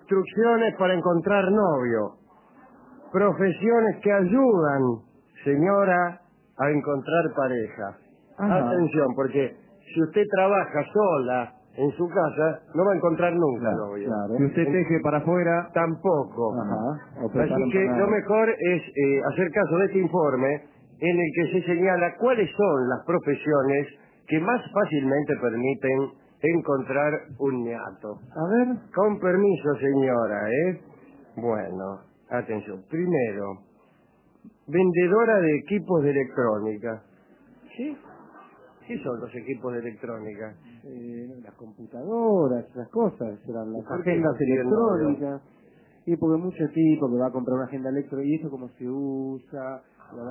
instrucciones para encontrar novio. Profesiones que ayudan, señora, a encontrar pareja. Ajá. Atención, porque si usted trabaja sola en su casa, no va a encontrar nunca novio. Claro. Si usted teje para afuera, tampoco. ajá. Así que lo mejor es hacer caso de este informe en el que se señala cuáles son las profesiones que más fácilmente permiten encontrar un ñato. A ver. Con permiso, señora, ¿eh? Bueno, atención. Primero, vendedora de equipos de electrónica. ¿Sí? ¿Qué son los equipos de electrónica? Las computadoras, esas cosas, serán las ¿Por qué agendas consiguen electrónicas. Y porque mucho tipo que va a comprar una agenda electrónica, y eso cómo se usa.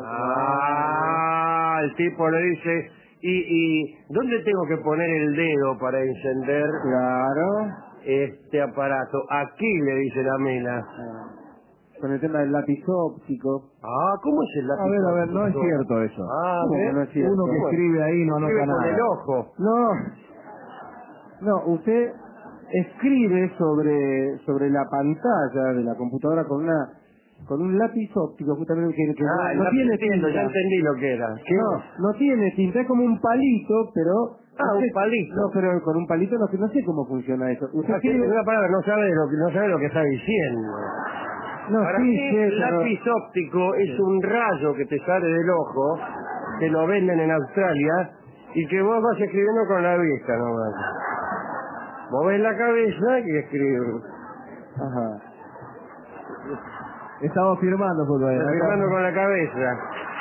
El tipo le dice, ¿y dónde tengo que poner el dedo para encender Claro. este aparato? Aquí, le dice la mina. Con el tema del lápiz óptico. ¿Cómo es el lápiz óptico? A ver, no es cierto eso. ¿Cómo que no es cierto? Uno que escribe ahí no anota nada. Con el ojo. No, usted escribe sobre la pantalla de la computadora con un lápiz óptico, justamente que no tiene tinta. Ya entendí lo que era. No tiene tinta, es como un palito, pero... un palito. No, pero con un palito no sé cómo funciona eso. Usted escribe... Una palabra, no sabe lo que está diciendo. No, Para mí, el lápiz óptico es un rayo que te sale del ojo, que lo venden en Australia, y que vos vas escribiendo con la vista nomás. Movés la cabeza y escribes. Ajá. Estamos firmando, firmando con la cabeza.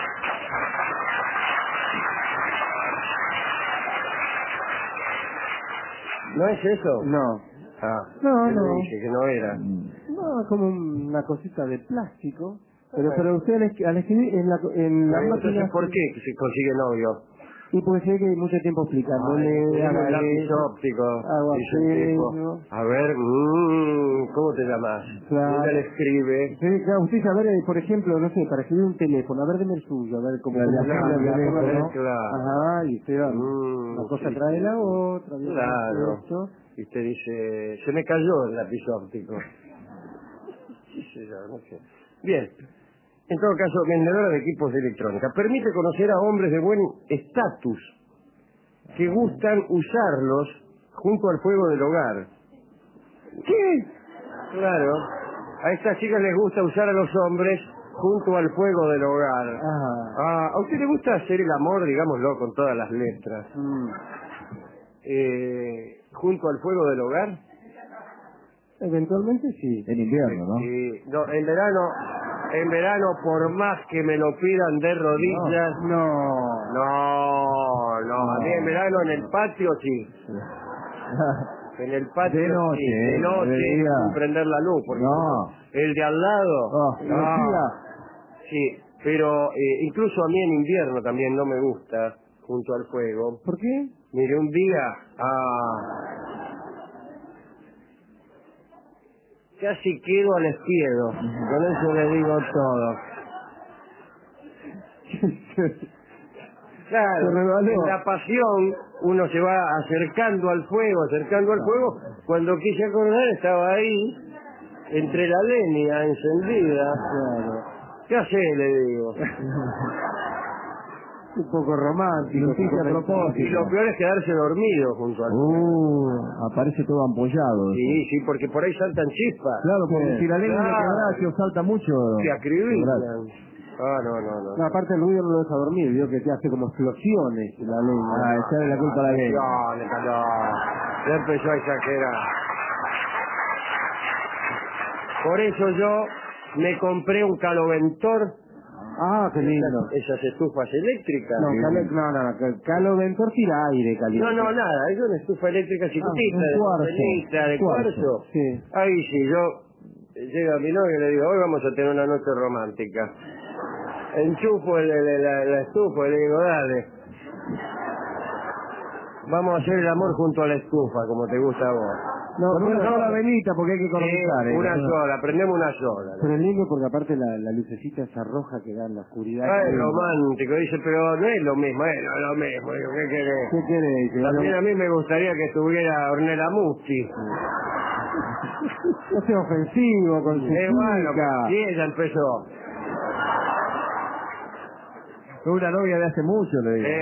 ¿No es eso? No. No. Dije que no era. No, como una cosita de plástico. Pero usted al escribir en la máquina... ¿Por qué se consigue novio? Y porque sé que hay mucho tiempo explicándole... un lápiz óptico. A ver, ¿cómo te llamas? Claro. Ella le escribe. Sí, claro, usted sabe, por ejemplo, no sé, para escribir un teléfono, a ver, deme el suyo, a ver cómo... Claro. Ajá, y usted va, una cosa trae la otra. Claro. Y usted dice, se me cayó el lápiz óptico. Sí, no sé. Bien. En todo caso, vendedora de equipos de electrónica. Permite conocer a hombres de buen estatus que gustan usarlos junto al fuego del hogar. ¿Qué? Claro. A estas chicas les gusta usar a los hombres junto al fuego del hogar. ¿A usted le gusta hacer el amor, digámoslo, con todas las letras? ¿Junto al fuego del hogar? Eventualmente sí. En invierno, ¿no? Sí. No, en verano, por más que me lo pidan de rodillas... No. A mí en verano en el patio sí. En el patio de noche, sí. De noche, sin prender la luz. Porque el de al lado... Sí, pero incluso a mí en invierno también no me gusta junto al fuego. ¿Por qué? Mire, un día... casi quedo al espiedo. Con eso le digo todo. Claro, en la pasión uno se va acercando al fuego. Cuando quise acordar estaba ahí, entre la leña encendida. ¿Qué hace? Le digo. Un poco romántico. Y lo peor es quedarse dormido junto al fuego. Aparece todo ampollado. Sí, porque por ahí saltan chispas. Claro, porque si la leña de quebracho salta mucho... Se acribillan. No. Aparte el ruido no lo deja dormir, vio que te hace como explosiones la leña. Echarle la culpa a la leña. Ya empezó a exagerar. Por eso yo me compré un caloventor. Qué lindo. Esas estufas eléctricas. No, caloventor tira aire caliente. No, nada, es una estufa eléctrica chiquitita, de cuarzo. Sí. Ahí sí, yo llega mi novio y le digo, hoy vamos a tener una noche romántica. Enchufo la estufa y le digo, dale. Vamos a hacer el amor junto a la estufa, como te gusta a vos. Con una sola velita, porque hay que economizar. Una sola, prendemos una sola. Pero es lindo porque aparte la lucecita esa roja que da en la oscuridad. Es romántico, dice, pero no es lo mismo, no es lo mismo. Digo, ¿qué querés? ¿Qué querés? También a mí me gustaría que estuviera Ornella Musti. No sea ofensivo con su bueno, chica. y ella empezó. Fue una novia de hace mucho, le digo.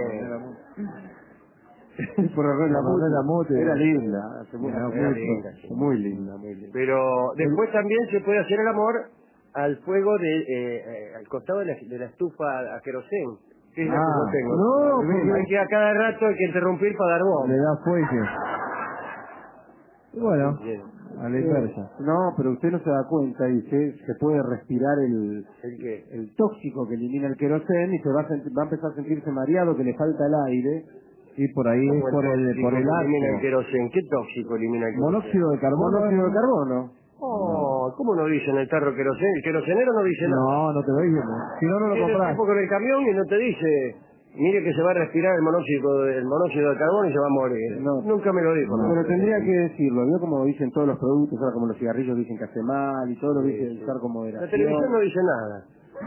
Por la mute. Era linda. Era linda, sí. Muy linda. Pero después también se puede hacer el amor al fuego al costado de la estufa a querosén. Que es la que yo tengo. No, porque hay que a cada rato hay que interrumpir para dar bomba. Le da fuelle. Y bueno, Bien. a la inversa. No, pero usted no se da cuenta y se puede respirar ¿El qué? el tóxico que elimina el querosén y va a empezar a sentirse mareado, que le falta el aire. Y por ahí es por el elimina el ácido. querosén. ¿Qué tóxico elimina el querosén? Monóxido de carbono. Monóxido de carbono. Oh, ¿cómo no dicen el tarro querosén? El querosenero no dice nada. No te lo digo. Si no, no lo Viene el compras. tipo con el camión y no te dice, mire que se va a respirar el monóxido de carbono y se va a morir. No. Nunca me lo dijo. No. Pero tendría que decirlo. ¿Vio como dicen todos los productos? Ahora como los cigarrillos dicen que hace mal y todo lo dicen usar como La moderación. televisión no dice nada.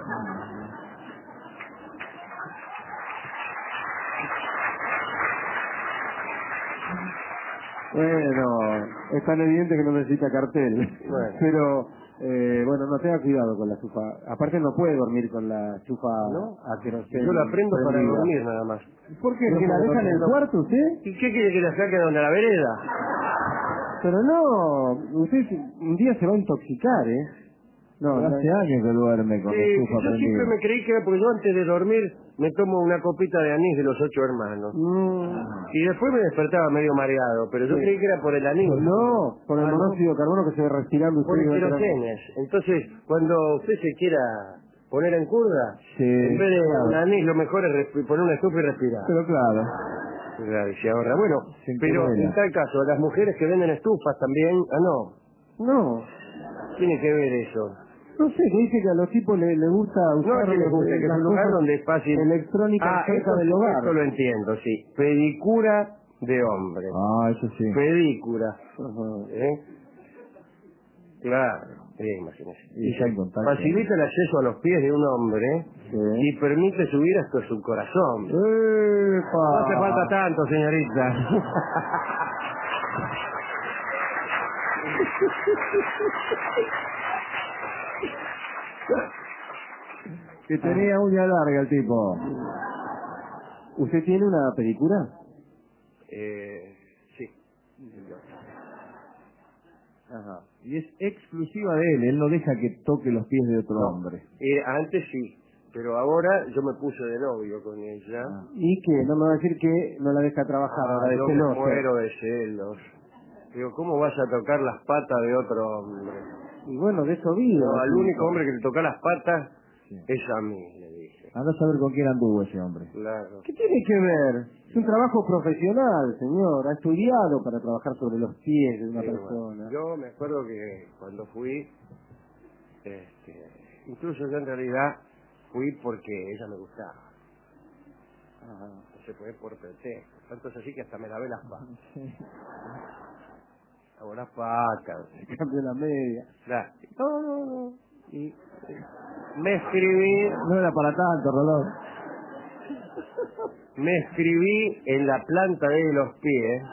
Bueno, es tan evidente que no necesita cartel. Bueno. Pero, bueno, no tenga cuidado con la estufa. Aparte no puede dormir con la estufa ¿No? a querosén. Yo la prendo para prendida. dormir nada más. ¿Por qué? ¿Porque la deja en el cuarto usted? ¿Y qué quiere que la saque donde la vereda? Pero no, usted un día se va a intoxicar, ¿eh? No, Hace años que duerme con la estufa Yo siempre prendida. me creí que era porque yo antes de dormir me tomo una copita de anís de los 8 hermanos. Y después me despertaba medio mareado, pero yo creí que era por el anís. No, por el monóxido de carbono que se ve respirando Por usted. el querosenes. Entonces, cuando usted se quiera poner en curda, Sí, en vez de claro. un anís, lo mejor es poner una estufa y respirar. Pero claro. Claro, y se ahorra. Bueno, Sin pero querela. en tal caso, las mujeres que venden estufas también... No, tiene que ver eso. no sé, que dice que a los tipos le gusta No usar es que les guste, que es las un lugar cosas donde es fácil... electrónicas cerca esto, del hogar. esto lo entiendo, sí. Pedicura de hombre. Eso sí. Pedicura. Ajá. Claro, imagínese. Y está en contacto. Facilita el acceso a los pies de un hombre y permite subir hasta su corazón. No hace falta tanto, señorita. Que tenía uña larga el tipo. ¿Usted tiene una pedicura? Sí. Ajá. Y es exclusiva de él. Él no deja que toque los pies de otro hombre. Antes sí, pero ahora yo me puse de novio con ella. ¿Y qué? No me va a decir que no la deja trabajar ahora de Yo me celoso. muero de celos. Digo, ¿cómo vas a tocar las patas de otro hombre? Y bueno, de eso vive. No, al único hombre que le toca las patas Sí. es a mí, le dije. Anda a saber con quién anduvo ese hombre. Claro. ¿Qué tiene que ver? Es un trabajo profesional, señor. Ha estudiado para trabajar sobre los pies de una Sí, persona. bueno, yo me acuerdo que cuando fui, incluso yo en realidad fui porque ella me gustaba. No se puede por pretexto. Tanto es así que hasta me lavé las patas. Lavó las patas. Se cambió la media. Claro. No. Y me escribí, No era para tanto, Rolón. me escribí en la planta de los pies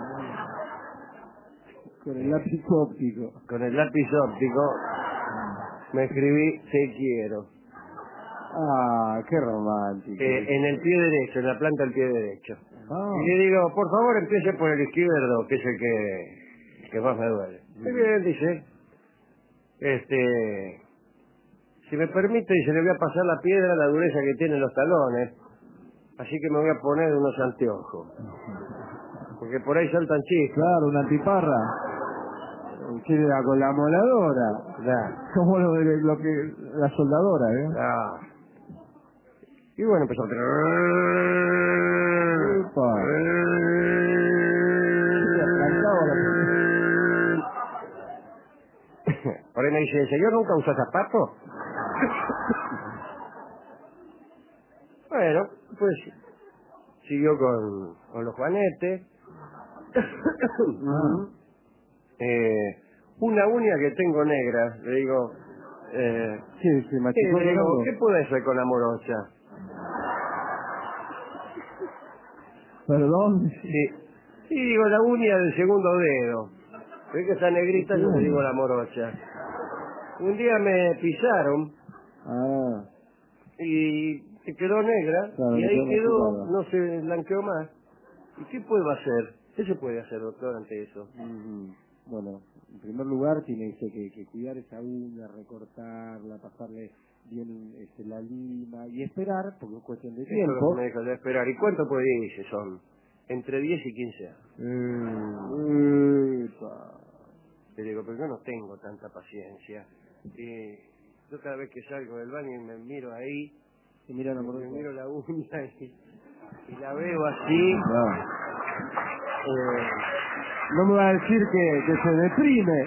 Con el lápiz óptico. con el lápiz óptico. Me escribí te quiero. Ah, qué romántico. En el pie derecho, en la planta del pie derecho. Ah. Y le digo, por favor empiece por el izquierdo, que es el que más me duele. Muy bien, dice. Si me permite, dice, le voy a pasar la piedra, la dureza que tienen los talones. Así que me voy a poner unos anteojos. Porque por ahí saltan chispas. Claro, una antiparra. ¿Qué era con la moladora? Claro. Como lo que la soldadora, ¿eh? Ah. Y bueno, empezó. Por ahí me dice, ¿señor nunca usa zapatos? Bueno, pues siguió con los juanetes. Una uña que tengo negra, le digo, Se machicó le digo, llorando. ¿qué puede ser con la morocha? Perdón. Sí. Y digo, la uña del segundo dedo. Ve que está negrita, yo le digo la morocha. Un día me pisaron y se quedó negra, claro, y ahí quedó, machucada. no se blanqueó más. ¿Y qué puedo hacer? ¿Qué se puede hacer, doctor, ante eso? Bueno, en primer lugar tiene que cuidar esa uña, recortarla, pasarle bien la lima y esperar, porque es cuestión de Eso es lo tiempo. que me dijo de esperar. ¿Y cuánto puede irse? Son entre 10 y 15 años. Le digo, pero yo no tengo tanta paciencia. Y yo cada vez que salgo del baño y me miro ahí, Y mira, no, me miro la uña y la veo así. no me va a decir que se deprime.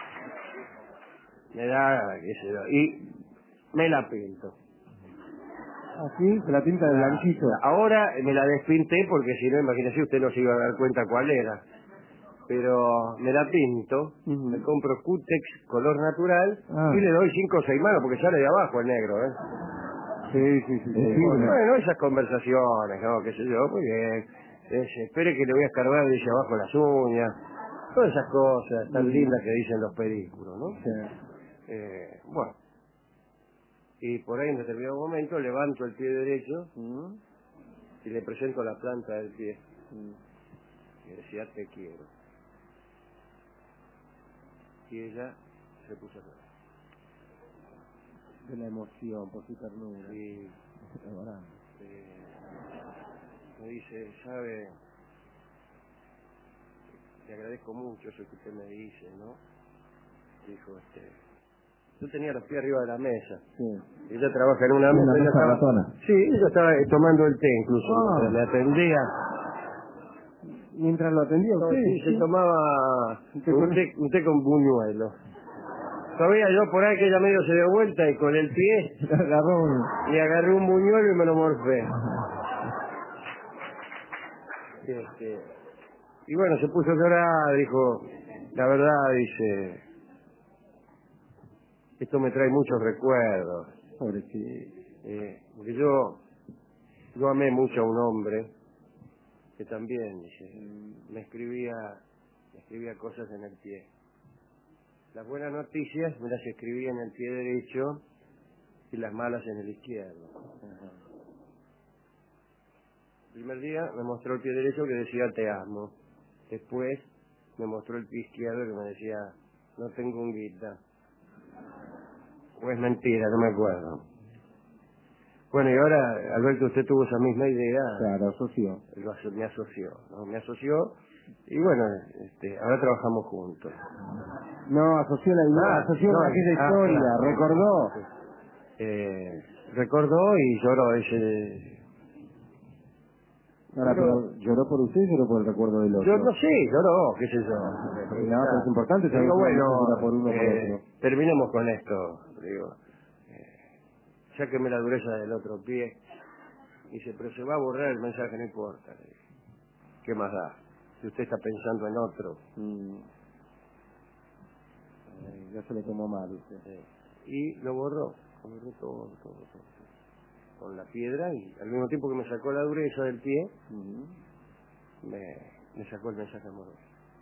Me da, qué sé yo, y me la pinto. Así, se la pinta de blanquito. Ahora me la despinté porque si no, imagínese, usted no se iba a dar cuenta cuál era. Pero me la pinto, me compro Cutex color natural y le doy 5 o 6 manos porque sale de abajo el negro, ¿eh? Sí. Bueno, esas conversaciones, ¿no? Qué sé yo, muy bien. Espere que le voy a escarbar, dice, abajo las uñas. Todas esas cosas tan lindas que dicen los pedículos, ¿no? Sí. Bueno. Y por ahí en determinado momento levanto el pie derecho y le presento la planta del pie. Y decía, te quiero. Y ella se puso a llorar. De la emoción, por su ternura. Y me dice, sabe, le agradezco mucho eso que usted me dice, ¿no? Dijo, yo tenía los pies arriba de la mesa. Sí. Ella trabaja en una mesa. mesa ratona. Sí, ella estaba tomando el té incluso, mientras me atendía. Mientras lo atendía No, usted. sí, se tomaba un té con buñuelo. Todavía yo por ahí que ella medio se dio vuelta y con el pie le agarré un buñuelo y me lo morfé. Y bueno, se puso a llorar, dijo, la verdad, dice, esto me trae muchos recuerdos. Porque yo amé mucho a un hombre que también, dice, me escribía cosas en el pie. Las buenas noticias me las escribía en el pie derecho y las malas en el izquierdo. El primer día me mostró el pie derecho que decía te amo. Después me mostró el pie izquierdo que me decía no tengo un guita. O es mentira, no me acuerdo. Bueno, y ahora, al ver que usted tuvo esa misma idea, Claro, asoció. me asoció, ¿no? Me asoció y bueno, ahora trabajamos juntos. No, asoció la idea, asoció aquella historia, claro. recordó. Recordó y lloró ese... Ahora, pero ¿lloró por usted o lloró por el recuerdo del otro? Yo no sé, lloró, qué sé yo. No, pero es importante saber Digo, si bueno, llora por uno o por otro. terminemos con esto, digo. Sáqueme la dureza del otro pie. Dice, pero se va a borrar el mensaje, no importa. ¿Qué más da? Si usted está pensando en otro. Ya se lo tomó mal usted. Y lo borró todo. Con la piedra y al mismo tiempo que me sacó la dureza del pie, me sacó el mensaje amoroso.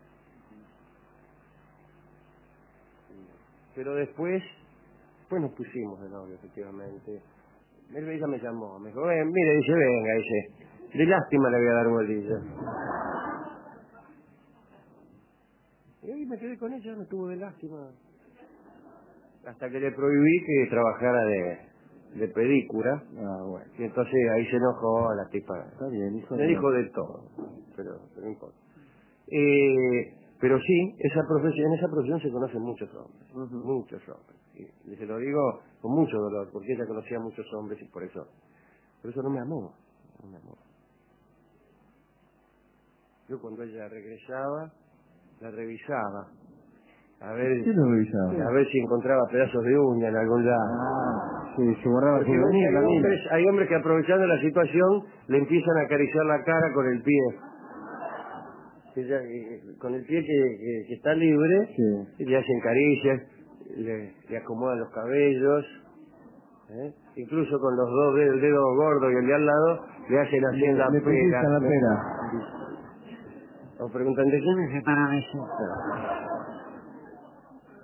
Pero después nos pusimos de novio, efectivamente. Ella me llamó, me dijo, mire, dice, venga, dice, de lástima le voy a dar bolilla. Y ahí me quedé con ella, me tuvo de lástima. Hasta que le prohibí que trabajara de pedícula. Bueno. Y entonces ahí se enojó la tipa. Está bien, Me dijo de todo, pero no importa. Pero sí, en esa profesión se conocen muchos hombres, muchos hombres. Y se lo digo con mucho dolor, porque ella conocía a muchos hombres y por eso no me amó. Yo cuando ella regresaba, la revisaba. A ver, ¿Qué lo revisaba? a ver si encontraba pedazos de uña en algún lado. Sí, se borraba su venía también. Hay hombres que aprovechando la situación le empiezan a acariciar la cara con el pie. Con el pie que está libre, y le hacen caricias, le acomodan los cabellos, incluso con los dos dedos, el dedo gordo y el de al lado, le hacen así en la pera. la pera. O preguntan, ¿de quién es para eso?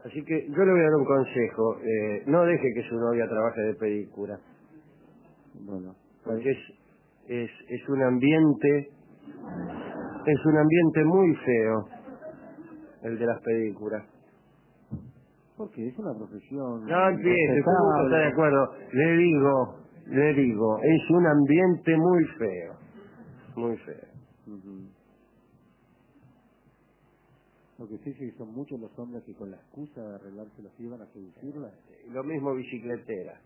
Así que yo le voy a dar un consejo. No deje que su novia trabaje de pedicura. Bueno, Porque es un ambiente... Es un ambiente muy feo, el de las pedícuras. porque es una profesión No empiece, usted nunca está de respetable. acuerdo. Le digo, es un ambiente muy feo. Muy feo. Ujú. Lo que sí es que son muchos los hombres que con la excusa de arreglarse los iban a seducirla. Lo mismo bicicletera.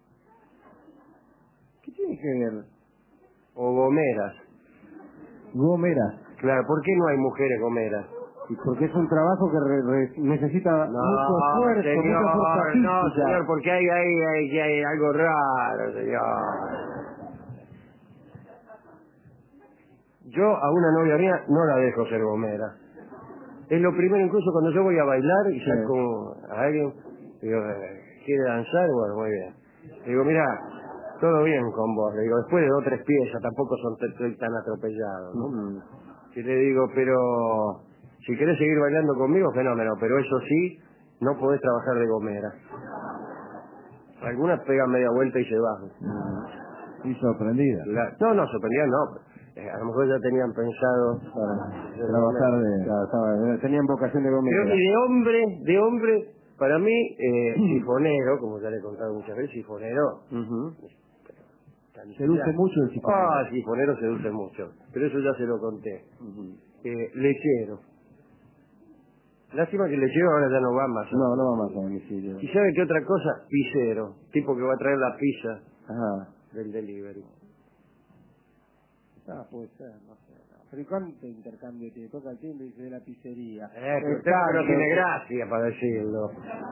¿Qué tiene que ver? O gomeras. Gomera. Claro, ¿por qué no hay mujeres gomeras? Y porque es un trabajo que necesita mucho esfuerzo, señor, mucha fuerza no, física. señor, porque hay algo raro, señor. Yo a una novia mía no la dejo ser gomera. Es lo primero, incluso cuando yo voy a bailar y saco a alguien, digo, ¿quiere danzar? Bueno, muy bien. Le digo, mira, todo bien con vos. Le digo, después de 2 o 3 piezas, tampoco estoy tan atropellado, ¿no? Ujú. Y le digo, pero si querés seguir bailando conmigo, fenómeno, pero eso sí, no podés trabajar de gomera. Algunas pegan media vuelta y se bajan. Y sorprendida. No, sorprendida no. A lo mejor ya tenían pensado Para ser trabajar gomera. de... Claro, tenían vocación de gomera. Pero, y de hombre, para mí, sifonero, como ya le he contado muchas veces, sifonero. Ujú. Seduce mucho el sifonero. Sifonero seduce mucho. Pero eso ya se lo conté. Ujú. Lechero. Lástima que el lechero ahora ya no va más. No, no va más a domicilio. ¿Y sabe qué otra cosa? Pizzero. Tipo que va a traer la pizza Ajá. del delivery. Puede ser, no sé. No. Pero ¿y cuánto intercambio te toca el timbre y dice de la pizzería? Pero usted no tiene gracia para decirlo.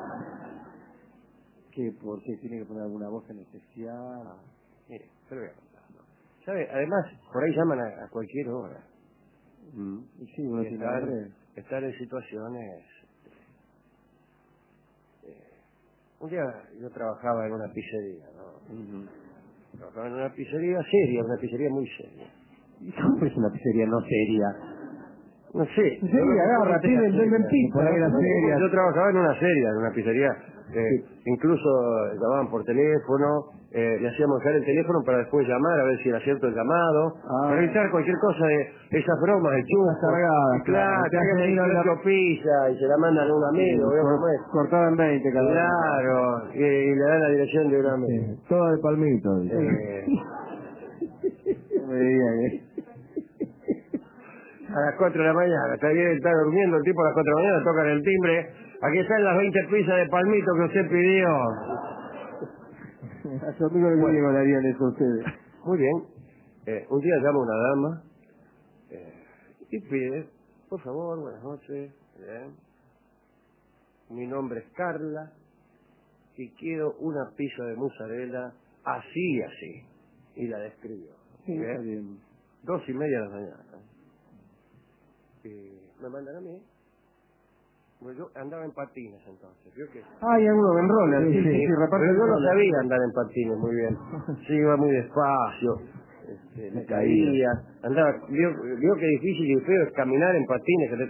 ¿Por qué? ¿Tiene que poner alguna voz en especial? Mire, pero voy a contarlo. ¿Sabe? Además, por ahí llaman a cualquier hora. Y sí, uno Y tiene hambre. estar en situaciones... un día yo trabajaba en una pizzería, ¿no? Ujú. Trabajaba en una pizzería seria, una pizzería muy seria. ¿Y cómo es una pizzería no seria? No sé. Pizzería, agarra, venden pizza. Por ahí la seria. Yo trabajaba en una serie, en una pizzería. Incluso llamaban por teléfono, le hacíamos dejar el teléfono para después llamar a ver si era cierto el llamado, para evitar cualquier cosa de esas bromas, de churros. Cargadas, Claro, te hacen traen ir a la- 18 pizza y se la mandan a un amigo, ¿veo cómo es? Cortada en 20 cada uno. Claro, y le dan la dirección de un amigo. Todo de palmito. Dice. No me digan, A las 4 de la mañana, está durmiendo el tipo a las 4 de la mañana, tocan el timbre, aquí están las 20 pizzas de palmito que usted pidió. A su amigo le digo, le harían eso a ustedes. Muy bien, un día llama una dama y pide, por favor, buenas noches, bien. Mi nombre es Carla y quiero una pizza de mozzarella así y así. Y la describió. Sí, ¿bien? está bien. 2:30 de la mañana. Y me mandan a mí. Bueno, yo andaba en patines entonces. ¿Vio que? Y alguno en roller, sí, reparte. Pero yo no sabía andar en patines muy bien. Sí, iba muy despacio. Me caía. Andaba, vio que difícil y feo es caminar en patines. Que te...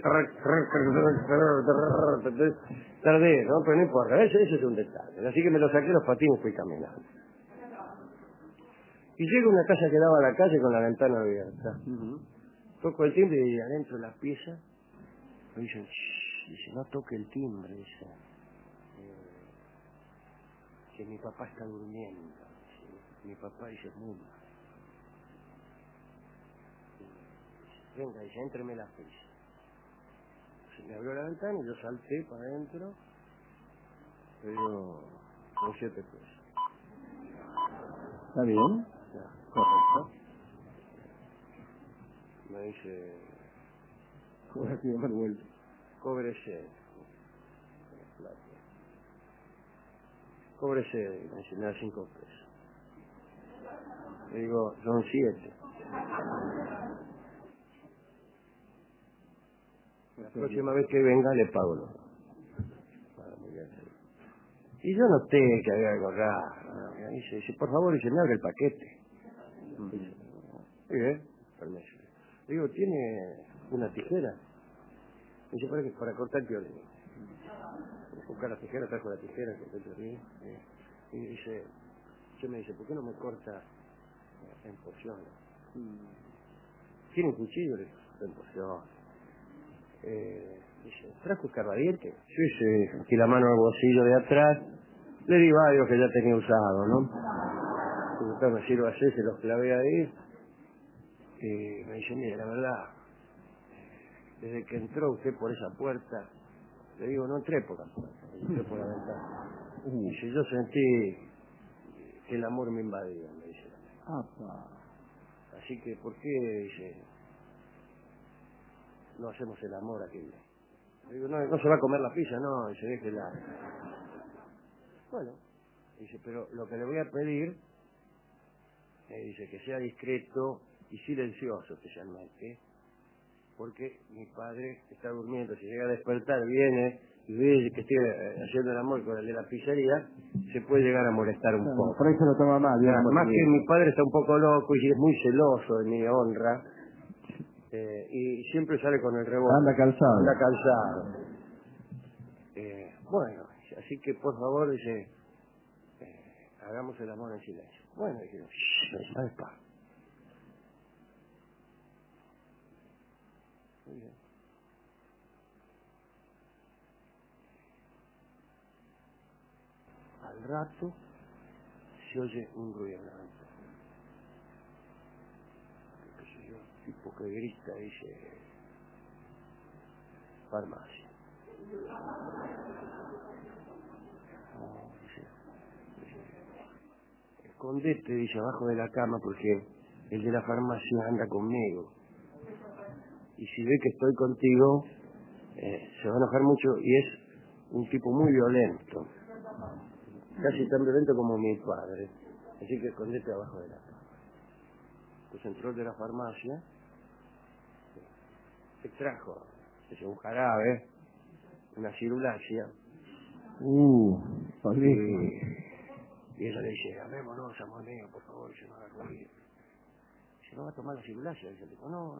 Tardé, ¿no? Pero no importa. Ese es un detalle. Así que me lo saqué los patines y fui caminando. Y llego a una casa que daba a la calle con la ventana abierta. Toco el timbre y adentro de la pieza me dicen, shh, dice, no toque el timbre, dice, que mi papá está durmiendo. Dice, mi papá dice, muy mal. Venga, dice, éntreme la pieza. Se me abrió la ventana y yo salté para adentro, le digo, con 7 pesos. ¿Está bien? Ya. Correcto. Me dice, Ahora sí, me vuelvo. cóbrese. Cóbrese, me dice, me da 5 pesos. Le digo, son 7. La próxima vez que venga le pago los 2. Muy bien. Y yo noté que había algo raro. ¿No? Dice, por favor, dice, me abre el paquete. Dice, muy bien, permiso. Le digo, ¿tiene una tijera? Dice, para cortar violín. buscar la tijera, trajo la tijera, que te ríe, y dice, yo me dice, ¿por qué no me corta en porciones? ¿Tiene un cuchillo? Le digo, en porciones. Dice, ¿trajo escarbadiente? Sí, aquí la mano en el bolsillo de atrás, le di varios que ya tenía usado, ¿no? Entonces me sirvo así, se los clavé ahí, y me dice, mire, la verdad, desde que entró usted por esa puerta, le digo, no entré por la puerta, entré por la ventana. Dice, yo sentí que el amor me invadía, me dice. Así que, ¿por qué, dice, no hacemos el amor aquí? Le digo, no se va a comer la pizza, no, dice, déjela. Bueno, dice, pero lo que le voy a pedir, dice, que sea discreto y silencioso especialmente, porque mi padre está durmiendo, si llega a despertar, viene y ve que estoy haciendo el amor con el de la pizzería, se puede llegar a molestar un poco. Por ahí se lo toma mal. Más que mi padre está un poco loco y es muy celoso de mi honra, y siempre sale con el revólver. Anda calzado. Anda calzado. Bueno, así que por favor, dice, hagamos el amor en silencio. Bueno, dije, ¿sabes, pa? Muy bien. Al rato se oye un ruido en la ventana. ¿Qué sé yo? Tipo que grita, dice, farmacia. No, dice, escondete, dice, abajo de la cama porque el de la farmacia anda conmigo. Y si ve que estoy contigo, se va a enojar mucho y es un tipo muy violento. Casi tan violento como mi padre. Así que escondete abajo de la cama. Entonces entró el de la farmacia, te trajo, dice, un jarabe, una cirulacia. Y ella le dice, amémonos, amor mío, por favor, y se nos haga ruido. Dice, ¿no va a tomar la cirulacia? Dice el tipo, no.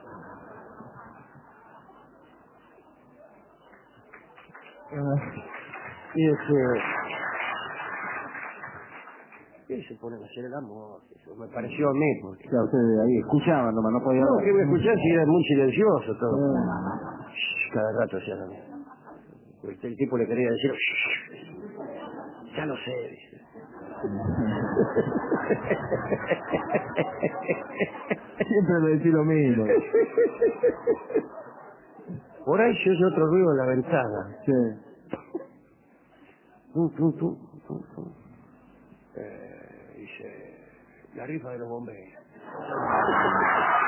Y se ponen a hacer el amor. Eso me pareció a mí. Porque... Claro, ustedes ahí escuchaban nomás, no podían... No, que me escuchar si era muy silencioso todo. Cada rato hacía lo mismo. El tipo le quería decir, ya lo sé, dice. Siempre le decía lo mismo. Por ahí se oye otro ruido en la ventana. Sí. Dice, la rifa de los bomberos.